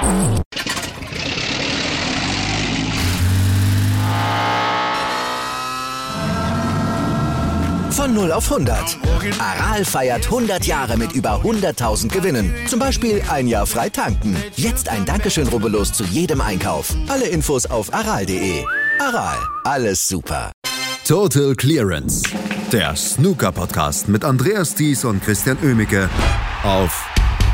Von 0 auf 100. Aral feiert 100 Jahre mit über 100.000 Gewinnen. Zum Beispiel ein Jahr frei tanken. Jetzt ein Dankeschön, rubbellos zu jedem Einkauf. Alle Infos auf aral.de. Aral, alles super. Total Clearance. Der Snooker-Podcast mit Andreas Thies und Christian Oemicke auf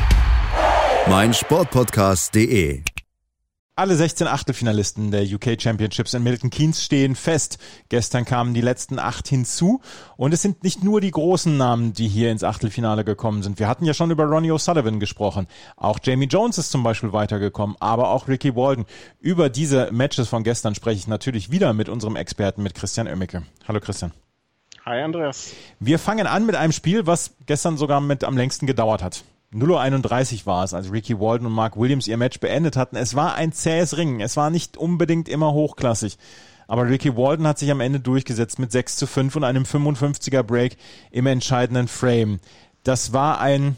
meinsportpodcast.de. Alle 16 Achtelfinalisten der UK Championships in Milton Keynes stehen fest. Gestern kamen die letzten 8 hinzu und es sind nicht nur die großen Namen, die hier ins Achtelfinale gekommen sind. Wir hatten ja schon über Ronnie O'Sullivan gesprochen. Auch Jamie Jones ist zum Beispiel weitergekommen, aber auch Ricky Walden. Über diese Matches von gestern spreche ich natürlich wieder mit unserem Experten, mit Christian Oemicke. Hallo Christian. Hi Andreas. Wir fangen an mit einem Spiel, was gestern sogar mit am längsten gedauert hat. 0:31 Uhr war es, als Ricky Walden und Mark Williams ihr Match beendet hatten. Es war ein zähes Ringen. Es war nicht unbedingt immer hochklassig. Aber Ricky Walden hat sich am Ende durchgesetzt mit 6:5 und einem 55er Break im entscheidenden Frame. Es war ein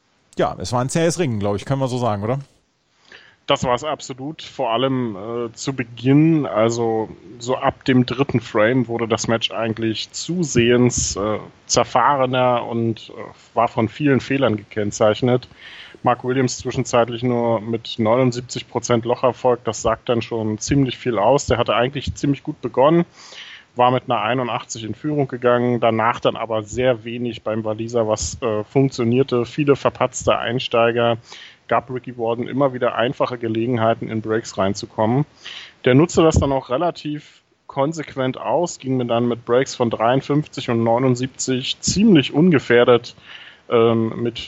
zähes Ringen, glaube ich, können wir so sagen, oder? Das war es absolut, vor allem zu Beginn, also so ab dem 3. Frame wurde das Match eigentlich zusehends zerfahrener und war von vielen Fehlern gekennzeichnet. Mark Williams zwischenzeitlich nur mit 79% Locherfolg, das sagt dann schon ziemlich viel aus. Der hatte eigentlich ziemlich gut begonnen, war mit einer 81 in Führung gegangen, danach dann aber sehr wenig beim Waliser, was funktionierte, viele verpatzte Einsteiger, gab Ricky Walden immer wieder einfache Gelegenheiten, in Breaks reinzukommen. Der nutzte das dann auch relativ konsequent aus, ging mir dann mit Breaks von 53 und 79 ziemlich ungefährdet mit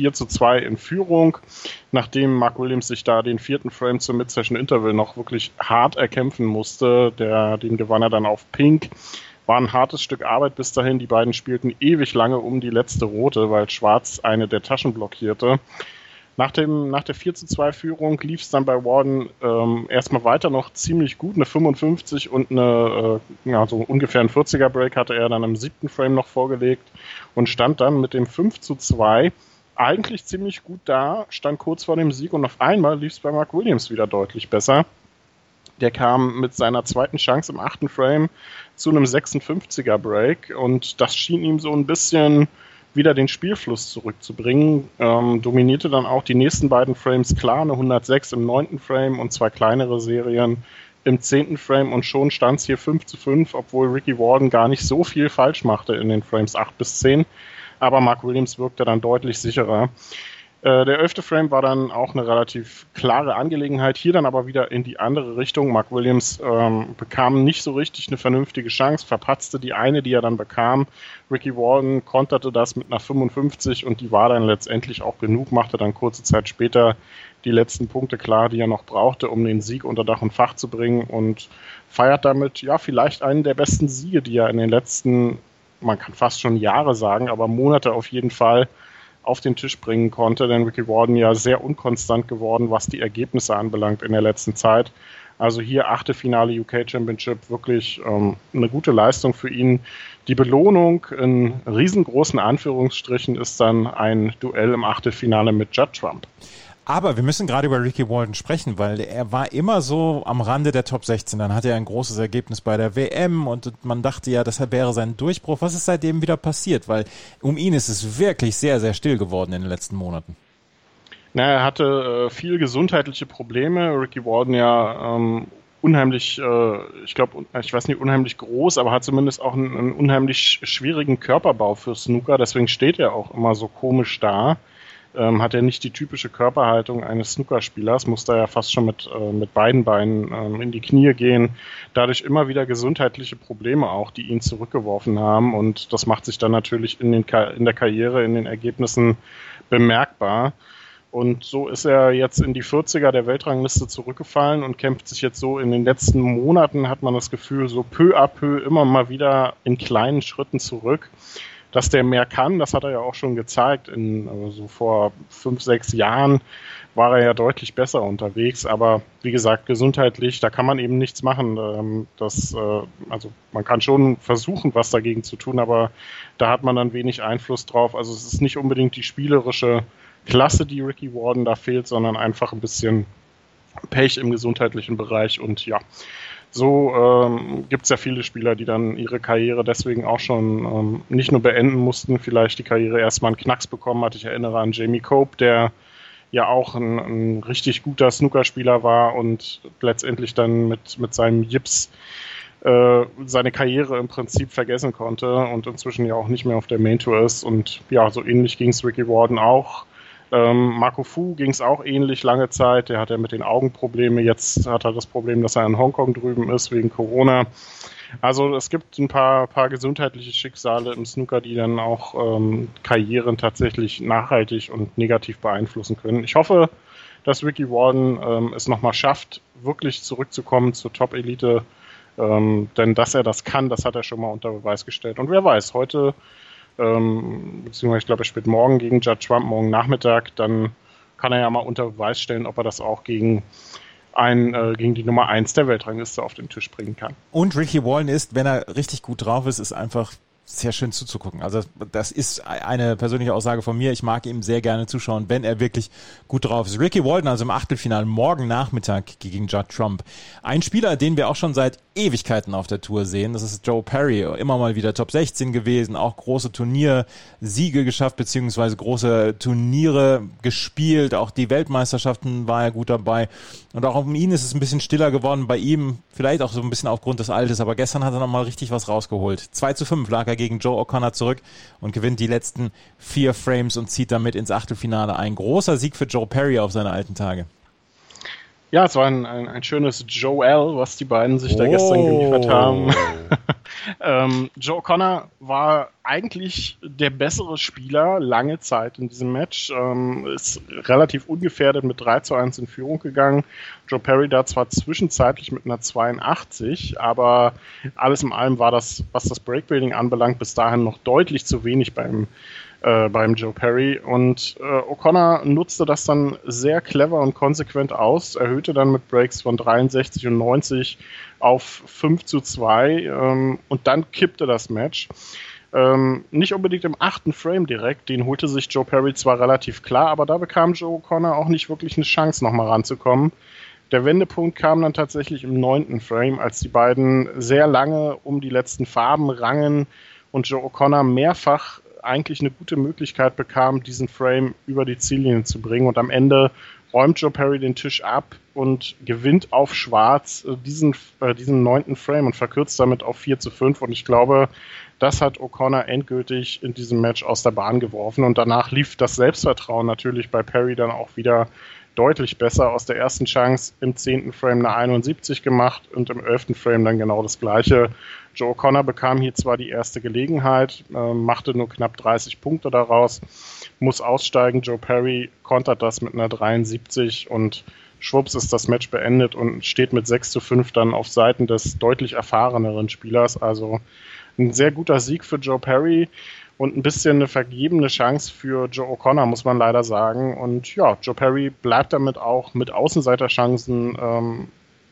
4:2 in Führung, nachdem Mark Williams sich da den 4. Frame zum Mid-Session Interval noch wirklich hart erkämpfen musste. Den gewann er dann auf Pink. War ein hartes Stück Arbeit bis dahin. Die beiden spielten ewig lange um die letzte Rote, weil Schwarz eine der Taschen blockierte. Nach der 4:2 Führung lief es dann bei Walden erstmal weiter noch ziemlich gut. Eine 55 und so ungefähr ein 40er Break hatte er dann im 7. Frame noch vorgelegt und stand dann mit dem 5:2 eigentlich ziemlich gut da, stand kurz vor dem Sieg und auf einmal lief es bei Mark Williams wieder deutlich besser. Der kam mit seiner zweiten Chance im 8. Frame zu einem 56er Break und das schien ihm so ein bisschen wieder den Spielfluss zurückzubringen, dominierte dann auch die nächsten beiden Frames klar, eine 106 im 9. Frame und 2 kleinere Serien im 10. Frame und schon stand es hier 5:5, obwohl Ricky Walden gar nicht so viel falsch machte in den Frames 8 bis 10, aber Mark Williams wirkte dann deutlich sicherer. Der 11. Frame war dann auch eine relativ klare Angelegenheit, hier dann aber wieder in die andere Richtung. Mark Williams bekam nicht so richtig eine vernünftige Chance, verpatzte die eine, die er dann bekam. Ricky Walden konterte das mit einer 55 und die war dann letztendlich auch genug, machte dann kurze Zeit später die letzten Punkte klar, die er noch brauchte, um den Sieg unter Dach und Fach zu bringen und feiert damit vielleicht einen der besten Siege, die er in den letzten, man kann fast schon Jahre sagen, aber Monate auf jeden Fall auf den Tisch bringen konnte, denn Ricky Walden ja sehr unkonstant geworden, was die Ergebnisse anbelangt in der letzten Zeit. Also hier Achtelfinale UK Championship, wirklich eine gute Leistung für ihn. Die Belohnung in riesengroßen Anführungsstrichen ist dann ein Duell im Achtelfinale mit Judd Trump. Aber wir müssen gerade über Ricky Walden sprechen, weil er war immer so am Rande der Top 16. Dann hatte er ein großes Ergebnis bei der WM und man dachte ja, das wäre sein Durchbruch. Was ist seitdem wieder passiert? Weil um ihn ist es wirklich sehr, sehr still geworden in den letzten Monaten. Er hatte viel gesundheitliche Probleme. Ricky Walden ja unheimlich, unheimlich groß, aber hat zumindest auch einen unheimlich schwierigen Körperbau für Snooker. Deswegen steht er auch immer so komisch da. Hat er nicht die typische Körperhaltung eines Snookerspielers, muss da ja fast schon mit beiden Beinen in die Knie gehen. Dadurch immer wieder gesundheitliche Probleme auch, die ihn zurückgeworfen haben und das macht sich dann natürlich in der Karriere, in den Ergebnissen bemerkbar. Und so ist er jetzt in die 40er der Weltrangliste zurückgefallen und kämpft sich jetzt so in den letzten Monaten, hat man das Gefühl, so peu à peu immer mal wieder in kleinen Schritten zurück. Dass der mehr kann, das hat er ja auch schon gezeigt. So vor 5, 6 Jahren war er ja deutlich besser unterwegs. Aber wie gesagt, gesundheitlich, da kann man eben nichts machen. Man kann schon versuchen, was dagegen zu tun, aber da hat man dann wenig Einfluss drauf. Also es ist nicht unbedingt die spielerische Klasse, die Ricky Walden da fehlt, sondern einfach ein bisschen Pech im gesundheitlichen Bereich und ja, so gibt es ja viele Spieler, die dann ihre Karriere deswegen auch schon nicht nur beenden mussten, vielleicht die Karriere erstmal einen Knacks bekommen hat. Ich erinnere an Jamie Cope, der ja auch ein richtig guter Snookerspieler war und letztendlich dann mit seinem Gips seine Karriere im Prinzip vergessen konnte und inzwischen ja auch nicht mehr auf der Main Tour ist. Und ja, so ähnlich ging es Ricky Warden auch. Marco Fu ging es auch ähnlich lange Zeit. Der hat ja mit den Augen Probleme. Jetzt hat er das Problem, dass er in Hongkong drüben ist wegen Corona. Also es gibt ein paar gesundheitliche Schicksale im Snooker, die dann auch Karrieren tatsächlich nachhaltig und negativ beeinflussen können. Ich hoffe, dass Ricky Warden es nochmal schafft, wirklich zurückzukommen zur Top-Elite. Denn dass er das kann, das hat er schon mal unter Beweis gestellt. Und wer weiß, heute, beziehungsweise ich glaube, er spielt morgen gegen Judd Trump, morgen Nachmittag, dann kann er ja mal unter Beweis stellen, ob er das auch gegen die Nummer 1 der Weltrangliste auf den Tisch bringen kann. Und Ricky Walden ist, wenn er richtig gut drauf ist einfach sehr schön zuzugucken. Also das ist eine persönliche Aussage von mir. Ich mag ihm sehr gerne zuschauen, wenn er wirklich gut drauf ist. Ricky Walden also im Achtelfinale morgen Nachmittag gegen Judd Trump. Ein Spieler, den wir auch schon seit Ewigkeiten auf der Tour sehen, das ist Joe Perry. Immer mal wieder Top 16 gewesen, auch große Turniersiege geschafft, beziehungsweise große Turniere gespielt. Auch die Weltmeisterschaften war er gut dabei. Und auch um ihn ist es ein bisschen stiller geworden. Bei ihm vielleicht auch so ein bisschen aufgrund des Alters. Aber gestern hat er nochmal richtig was rausgeholt. 2:5 lag er gegen Joe O'Connor zurück und gewinnt die letzten 4 Frames und zieht damit ins Achtelfinale ein. Großer Sieg für Joe Perry auf seine alten Tage. Ja, es war ein schönes Joel, was die beiden sich da gestern geliefert haben. Joe O'Connor war eigentlich der bessere Spieler lange Zeit in diesem Match. Ist relativ ungefährdet mit 3:1 in Führung gegangen. Joe Perry da zwar zwischenzeitlich mit einer 82, aber alles in allem war das, was das Breakbuilding anbelangt, bis dahin noch deutlich zu wenig beim Joe Perry. Und O'Connor nutzte das dann sehr clever und konsequent aus, erhöhte dann mit Breaks von 63 und 90 auf 5:2 und dann kippte das Match. Nicht unbedingt im 8. Frame direkt, den holte sich Joe Perry zwar relativ klar, aber da bekam Joe O'Connor auch nicht wirklich eine Chance, nochmal ranzukommen. Der Wendepunkt kam dann tatsächlich im 9. Frame, als die beiden sehr lange um die letzten Farben rangen und Joe O'Connor mehrfach eigentlich eine gute Möglichkeit bekam, diesen Frame über die Ziellinie zu bringen. Und am Ende räumt Joe Perry den Tisch ab und gewinnt auf Schwarz diesen 9. Frame und verkürzt damit auf 4:5. Und ich glaube, das hat O'Connor endgültig in diesem Match aus der Bahn geworfen. Und danach lief das Selbstvertrauen natürlich bei Perry dann auch wieder deutlich besser. Aus der ersten Chance im 10. Frame eine 71 gemacht und im 11. Frame dann genau das Gleiche. Joe O'Connor bekam hier zwar die erste Gelegenheit, machte nur knapp 30 Punkte daraus, muss aussteigen. Joe Perry kontert das mit einer 73 und schwupps ist das Match beendet und steht mit 6:5 dann auf Seiten des deutlich erfahreneren Spielers. Also ein sehr guter Sieg für Joe Perry und ein bisschen eine vergebene Chance für Joe O'Connor, muss man leider sagen. Und ja, Joe Perry bleibt damit auch mit Außenseiterchancen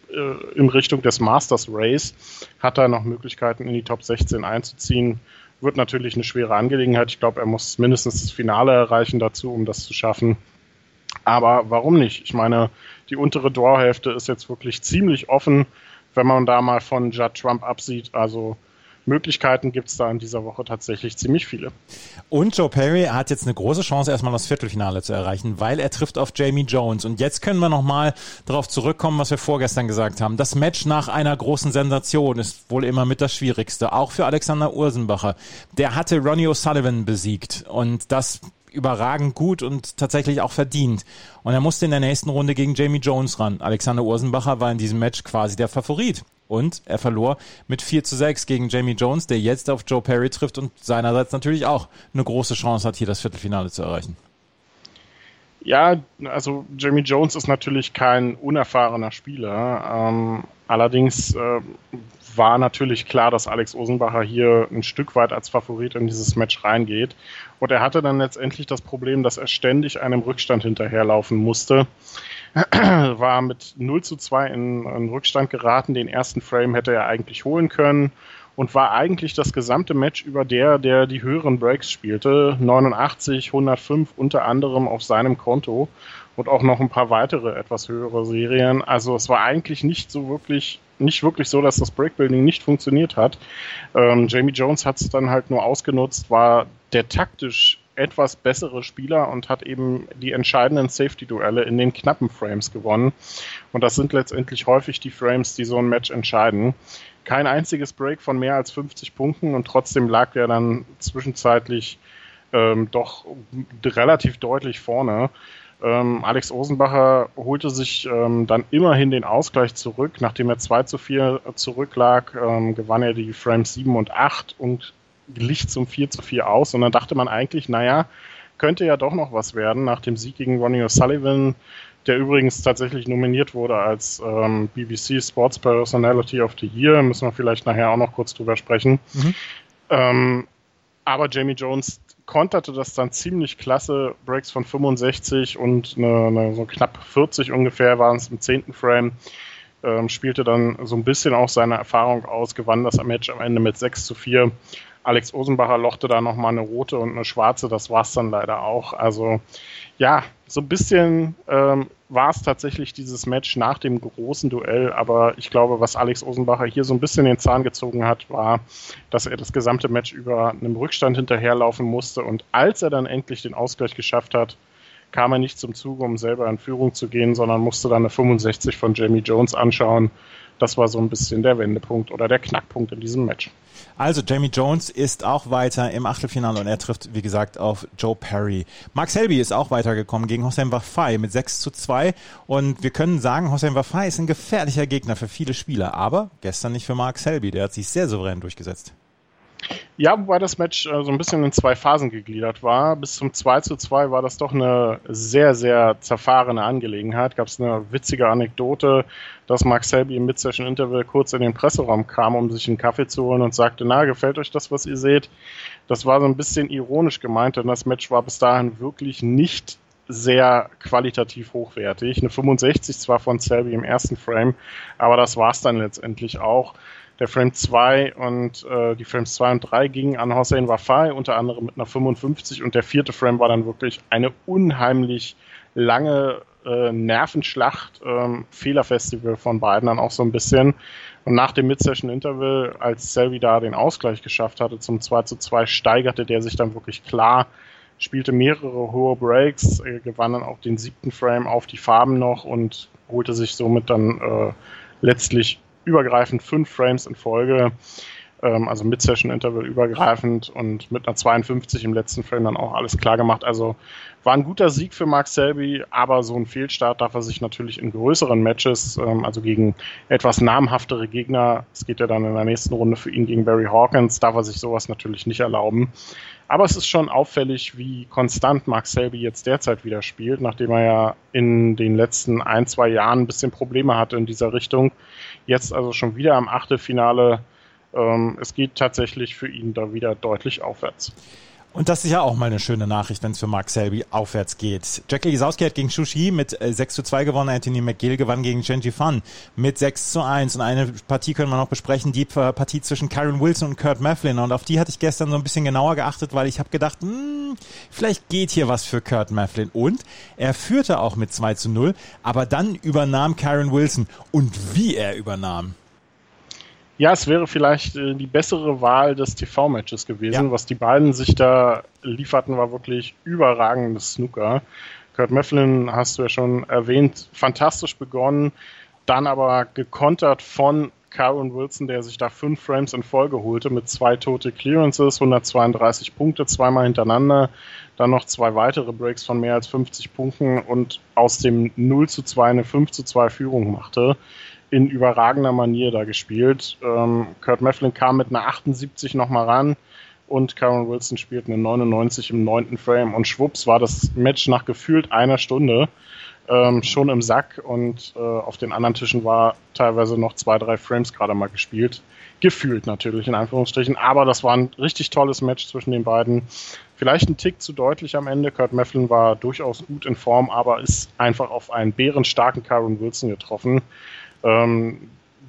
in Richtung des Masters Race, hat er noch Möglichkeiten in die Top 16 einzuziehen. Wird natürlich eine schwere Angelegenheit. Ich glaube, er muss mindestens das Finale erreichen dazu, um das zu schaffen. Aber warum nicht? Ich meine, die untere Draw-Hälfte ist jetzt wirklich ziemlich offen, wenn man da mal von Judd Trump absieht. Also Möglichkeiten gibt es da in dieser Woche tatsächlich ziemlich viele. Und Joe Perry hat jetzt eine große Chance, erstmal das Viertelfinale zu erreichen, weil er trifft auf Jamie Jones. Und jetzt können wir nochmal darauf zurückkommen, was wir vorgestern gesagt haben. Das Match nach einer großen Sensation ist wohl immer mit das Schwierigste, auch für Alexander Ursenbacher. Der hatte Ronnie O'Sullivan besiegt und das überragend gut und tatsächlich auch verdient. Und er musste in der nächsten Runde gegen Jamie Jones ran. Alexander Ursenbacher war in diesem Match quasi der Favorit. Und er verlor mit 4:6 gegen Jamie Jones, der jetzt auf Joe Perry trifft und seinerseits natürlich auch eine große Chance hat, hier das Viertelfinale zu erreichen. Ja, also Jamie Jones ist natürlich kein unerfahrener Spieler. Allerdings war natürlich klar, dass Alex Ursenbacher hier ein Stück weit als Favorit in dieses Match reingeht. Und er hatte dann letztendlich das Problem, dass er ständig einem Rückstand hinterherlaufen musste. War mit 0:2 in Rückstand geraten. Den ersten Frame hätte er eigentlich holen können und war eigentlich das gesamte Match über der die höheren Breaks spielte. 89, 105 unter anderem auf seinem Konto und auch noch ein paar weitere etwas höhere Serien. Also es war eigentlich nicht wirklich so, dass das Breakbuilding nicht funktioniert hat. Jamie Jones hat es dann halt nur ausgenutzt, war der taktisch etwas bessere Spieler und hat eben die entscheidenden Safety-Duelle in den knappen Frames gewonnen. Und das sind letztendlich häufig die Frames, die so ein Match entscheiden. Kein einziges Break von mehr als 50 Punkten und trotzdem lag er dann zwischenzeitlich doch relativ deutlich vorne. Alex Osenbacher holte sich dann immerhin den Ausgleich zurück. Nachdem er 2:4 zurücklag, gewann er die Frames 7 und 8 und glich zum 4:4 aus. Und dann dachte man eigentlich, naja, könnte ja doch noch was werden nach dem Sieg gegen Ronnie O'Sullivan, der übrigens tatsächlich nominiert wurde als BBC Sports Personality of the Year. Müssen wir vielleicht nachher auch noch kurz drüber sprechen. Aber Jamie Jones konterte das dann ziemlich klasse. Breaks von 65 und so knapp 40 ungefähr waren es im 10. Frame. Spielte dann so ein bisschen auch seine Erfahrung aus, gewann das Match am Ende mit 6:4. Alex Osenbacher lochte da nochmal eine rote und eine schwarze, das war es dann leider auch. Also ja, so ein bisschen war es tatsächlich dieses Match nach dem großen Duell, aber ich glaube, was Alex Osenbacher hier so ein bisschen den Zahn gezogen hat, war, dass er das gesamte Match über einem Rückstand hinterherlaufen musste und als er dann endlich den Ausgleich geschafft hat, kam er nicht zum Zuge, um selber in Führung zu gehen, sondern musste dann eine 65 von Jamie Jones anschauen. Das war so ein bisschen der Wendepunkt oder der Knackpunkt in diesem Match. Also Jamie Jones ist auch weiter im Achtelfinale und er trifft, wie gesagt, auf Joe Perry. Mark Selby ist auch weitergekommen gegen Hossein Wafai mit 6:2 und wir können sagen, Hossein Wafai ist ein gefährlicher Gegner für viele Spieler, aber gestern nicht für Mark Selby, der hat sich sehr souverän durchgesetzt. Ja, wobei das Match so ein bisschen in 2 Phasen gegliedert war. Bis zum 2:2 war das doch eine sehr, sehr zerfahrene Angelegenheit. Gab es eine witzige Anekdote, dass Mark Selby im Mid-Session-Interval kurz in den Presseraum kam, um sich einen Kaffee zu holen und sagte, na, gefällt euch das, was ihr seht? Das war so ein bisschen ironisch gemeint, denn das Match war bis dahin wirklich nicht sehr qualitativ hochwertig. Eine 65 zwar von Selby im ersten Frame, aber das war es dann letztendlich auch. Der Frame 2 und die Frames 2 und 3 gingen an Hossein Wafai, unter anderem mit einer 55 und der 4. Frame war dann wirklich eine unheimlich lange Nervenschlacht, Fehlerfestival von beiden dann auch so ein bisschen. Und nach dem Mid-Session-Interval, als Selby da den Ausgleich geschafft hatte zum 2:2, steigerte der sich dann wirklich klar, spielte mehrere hohe Breaks, gewann dann auch den 7. Frame auf die Farben noch und holte sich somit dann letztlich übergreifend 5 Frames in Folge, also Mid-Session-Interval übergreifend und mit einer 52 im letzten Frame dann auch alles klar gemacht. Also war ein guter Sieg für Mark Selby, aber so ein Fehlstart darf er sich natürlich in größeren Matches, also gegen etwas namhaftere Gegner, es geht ja dann in der nächsten Runde für ihn gegen Barry Hawkins, darf er sich sowas natürlich nicht erlauben. Aber es ist schon auffällig, wie konstant Mark Selby jetzt derzeit wieder spielt, nachdem er ja in den letzten 1-2 Jahren ein bisschen Probleme hatte in dieser Richtung. Jetzt also schon wieder am Achtelfinale. Es geht tatsächlich für ihn da wieder deutlich aufwärts. Und das ist ja auch mal eine schöne Nachricht, wenn es für Mark Selby aufwärts geht. Jackie Lisowski hat gegen Xu Shi mit 6:2 gewonnen, Anthony McGill gewann gegen Chen Jifan mit 6:1. Und eine Partie können wir noch besprechen, die Partie zwischen Kyron Wilson und Kurt Maflin. Und auf die hatte ich gestern so ein bisschen genauer geachtet, weil ich habe gedacht, vielleicht geht hier was für Kurt Maflin. Und er führte auch mit 2:0, aber dann übernahm Kyron Wilson. Und wie er übernahm. Ja, es wäre vielleicht die bessere Wahl des TV-Matches gewesen. Ja. Was die beiden sich da lieferten, war wirklich überragendes Snooker. Kurt Maflin, hast du ja schon erwähnt, fantastisch begonnen, dann aber gekontert von Kyron Wilson, der sich da 5 Frames in Folge holte mit 2 Total Clearances, 132 Punkte, 2-mal hintereinander, dann noch 2 weitere Breaks von mehr als 50 Punkten und aus dem 0:2 eine 5:2 Führung machte. In überragender Manier da gespielt. Kurt Maflin kam mit einer 78 nochmal ran und Kyron Wilson spielt eine 99 im 9. Frame und schwupps war das Match nach gefühlt einer Stunde schon im Sack und auf den anderen Tischen war teilweise noch 2-3 Frames gerade mal gespielt. Gefühlt natürlich in Anführungsstrichen, aber das war ein richtig tolles Match zwischen den beiden. Vielleicht ein Tick zu deutlich am Ende. Kurt Maflin war durchaus gut in Form, aber ist einfach auf einen bärenstarken Kyron Wilson getroffen.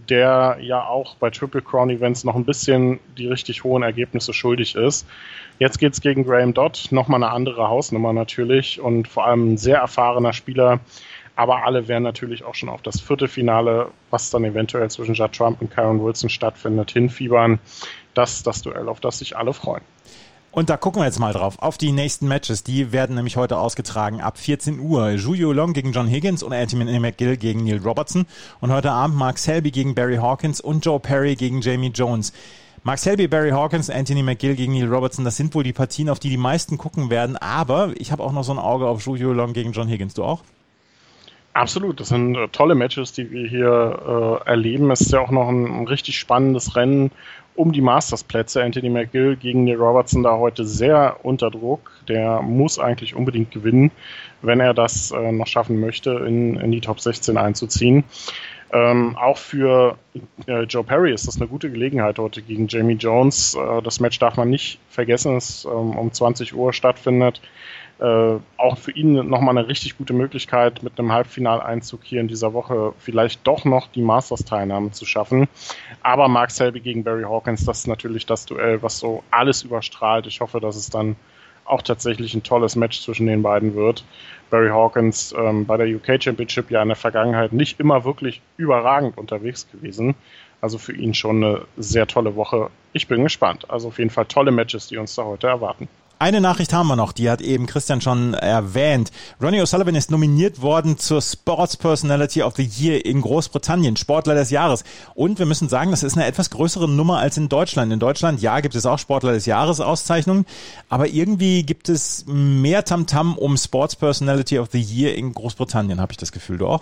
der ja auch bei Triple Crown Events noch ein bisschen die richtig hohen Ergebnisse schuldig ist. Jetzt geht's gegen Graham Dodd, nochmal eine andere Hausnummer natürlich und vor allem ein sehr erfahrener Spieler. Aber alle werden natürlich auch schon auf das Viertelfinale, was dann eventuell zwischen Judd Trump und Kyron Wilson stattfindet, hinfiebern. Das ist das Duell, auf das sich alle freuen. Und da gucken wir jetzt mal drauf, auf die nächsten Matches. Die werden nämlich heute ausgetragen ab 14 Uhr. Zhu Yuelong gegen John Higgins und Anthony McGill gegen Neil Robertson. Und heute Abend Mark Selby gegen Barry Hawkins und Joe Perry gegen Jamie Jones. Mark Selby, Barry Hawkins, Anthony McGill gegen Neil Robertson, das sind wohl die Partien, auf die die meisten gucken werden. Aber ich habe auch noch so ein Auge auf Zhu Yuelong gegen John Higgins. Du auch? Absolut, das sind tolle Matches, die wir hier erleben. Es ist ja auch noch ein richtig spannendes Rennen um die Masters-Plätze. Anthony McGill gegen Neil Robertson da heute sehr unter Druck. Der muss eigentlich unbedingt gewinnen, wenn er das noch schaffen möchte, in die Top 16 einzuziehen. Auch für Joe Perry ist das eine gute Gelegenheit heute gegen Jamie Jones. Das Match darf man nicht vergessen, das um 20 Uhr stattfindet. Auch für ihn nochmal eine richtig gute Möglichkeit, mit einem Halbfinaleinzug hier in dieser Woche vielleicht doch noch die Masters-Teilnahme zu schaffen. Aber Mark Selby gegen Barry Hawkins, das ist natürlich das Duell, was so alles überstrahlt. Ich hoffe, dass es dann auch tatsächlich ein tolles Match zwischen den beiden wird. Barry Hawkins bei der UK Championship ja in der Vergangenheit nicht immer wirklich überragend unterwegs gewesen. Also für ihn schon eine sehr tolle Woche. Ich bin gespannt. Also auf jeden Fall tolle Matches, die uns da heute erwarten. Eine Nachricht haben wir noch, die hat eben Christian schon erwähnt. Ronnie O'Sullivan ist nominiert worden zur Sports Personality of the Year in Großbritannien, Sportler des Jahres. Und wir müssen sagen, das ist eine etwas größere Nummer als in Deutschland. In Deutschland, ja, gibt es auch Sportler des Jahres Auszeichnungen, aber irgendwie gibt es mehr Tamtam um Sports Personality of the Year in Großbritannien, habe ich das Gefühl. Du auch?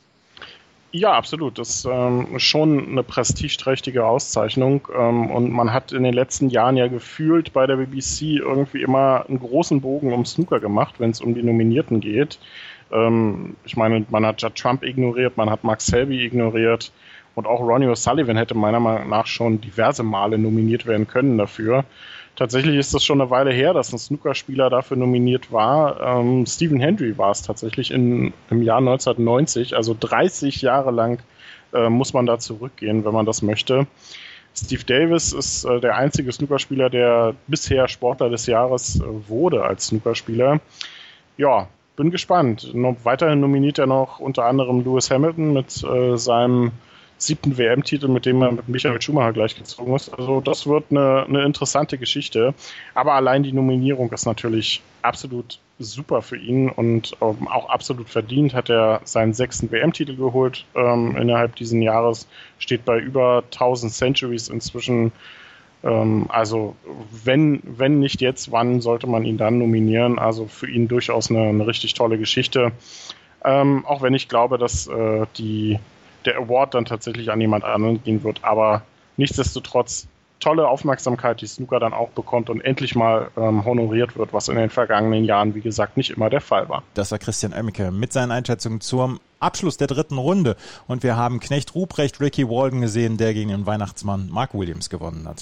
Ja, absolut. Das ist schon eine prestigeträchtige Auszeichnung und man hat in den letzten Jahren ja gefühlt bei der BBC irgendwie immer einen großen Bogen um Snooker gemacht, wenn es um die Nominierten geht. Ich meine, man hat Judd Trump ignoriert, man hat Mark Selby ignoriert und auch Ronnie O'Sullivan hätte meiner Meinung nach schon diverse Male nominiert werden können dafür. Tatsächlich ist das schon eine Weile her, dass ein Snookerspieler dafür nominiert war. Stephen Hendry war es tatsächlich im Jahr 1990, also 30 Jahre lang muss man da zurückgehen, wenn man das möchte. Steve Davis ist der einzige Snookerspieler, der bisher Sportler des Jahres wurde als Snookerspieler. Ja, bin gespannt. Weiterhin nominiert er noch unter anderem Lewis Hamilton mit seinem 7. WM-Titel, mit dem er mit Michael Schumacher gleichgezogen ist. Also das wird eine interessante Geschichte. Aber allein die Nominierung ist natürlich absolut super für ihn und auch absolut verdient. Hat er seinen 6. WM-Titel geholt innerhalb dieses Jahres. Steht bei über 1000 Centuries inzwischen. Also wenn nicht jetzt, wann sollte man ihn dann nominieren? Also für ihn durchaus eine richtig tolle Geschichte. Auch wenn ich glaube, dass der Award dann tatsächlich an jemand anderen gehen wird, aber nichtsdestotrotz tolle Aufmerksamkeit, die Snooker dann auch bekommt und endlich mal honoriert wird, was in den vergangenen Jahren, wie gesagt, nicht immer der Fall war. Das war Christian Oemmeke mit seinen Einschätzungen zum Abschluss der 3. Runde und wir haben Knecht Ruprecht Ricky Walden gesehen, der gegen den Weihnachtsmann Mark Williams gewonnen hat.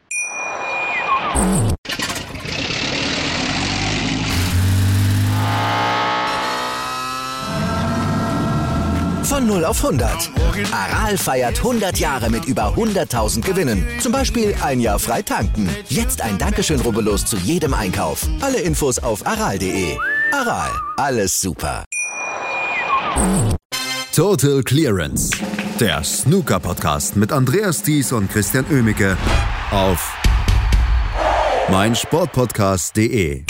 Von 0 auf 100. Aral feiert 100 Jahre mit über 100.000 Gewinnen. Zum Beispiel ein Jahr frei tanken. Jetzt ein Dankeschön, rubbellos zu jedem Einkauf. Alle Infos auf aral.de. Aral, alles super. Total Clearance. Der Snooker-Podcast mit Andreas Thies und Christian Oemmeke auf meinsportpodcast.de.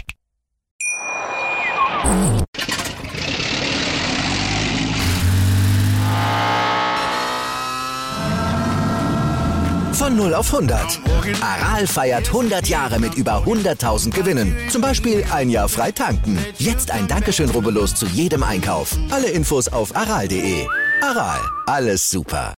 Von 0 auf 100. Aral feiert 100 Jahre mit über 100.000 Gewinnen. Zum Beispiel ein Jahr frei tanken. Jetzt ein Dankeschön, rubbellos zu jedem Einkauf. Alle Infos auf aral.de. Aral, alles super.